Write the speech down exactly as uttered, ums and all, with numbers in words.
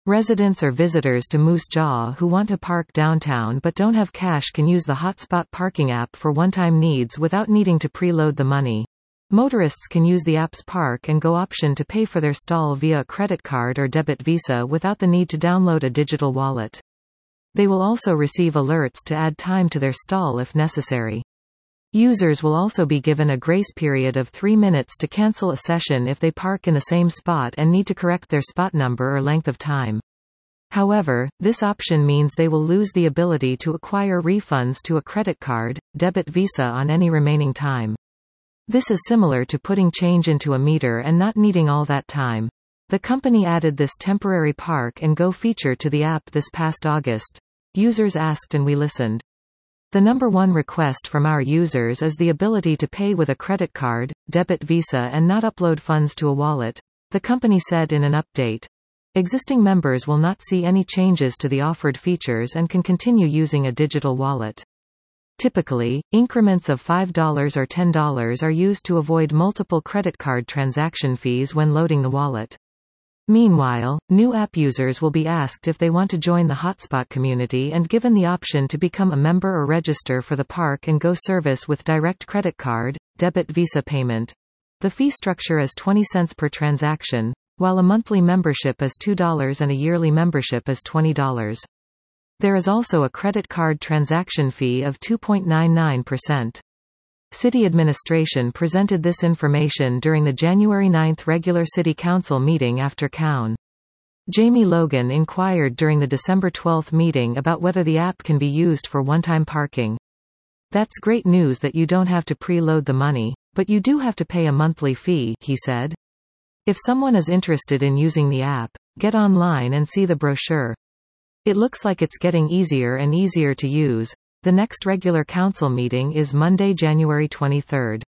Residents or visitors to Moose Jaw who want to park downtown but don't have cash can use the Hotspot parking app for one-time needs without needing to preload the money. Motorists can use the app's Park and Go option to pay for their stall via a credit card or debit Visa without the need to download a digital wallet. They will also receive alerts to add time to their stall if necessary. Users will also be given a grace period of three minutes to cancel a session if they park in the same spot and need to correct their spot number or length of time. However, this option means they will lose the ability to acquire refunds to a credit card, debit Visa on any remaining time. This is similar to putting change into a meter and not needing all that time. The company added this temporary Park and Go feature to the app this past August. Users asked and we listened. The number one request from our users is the ability to pay with a credit card, debit Visa and not upload funds to a wallet, the company said in an update. Existing members will not see any changes to the offered features and can continue using a digital wallet. Typically, increments of five dollars or ten dollars are used to avoid multiple credit card transaction fees when loading the wallet. Meanwhile, new app users will be asked if they want to join the Hotspot community and given the option to become a member or register for the Park and Go service with direct credit card, debit Visa payment. The fee structure is twenty cents per transaction, while a monthly membership is two dollars and a yearly membership is twenty dollars. There is also a credit card transaction fee of two point nine nine percent. City administration presented this information during the January ninth regular City Council meeting after Cown. Jamie Logan inquired during the December twelfth meeting about whether the app can be used for one-time parking. That's great news that you don't have to preload the money, but you do have to pay a monthly fee, he said. If someone is interested in using the app, get online and see the brochure. It looks like it's getting easier and easier to use. The next regular council meeting is Monday, January twenty-third.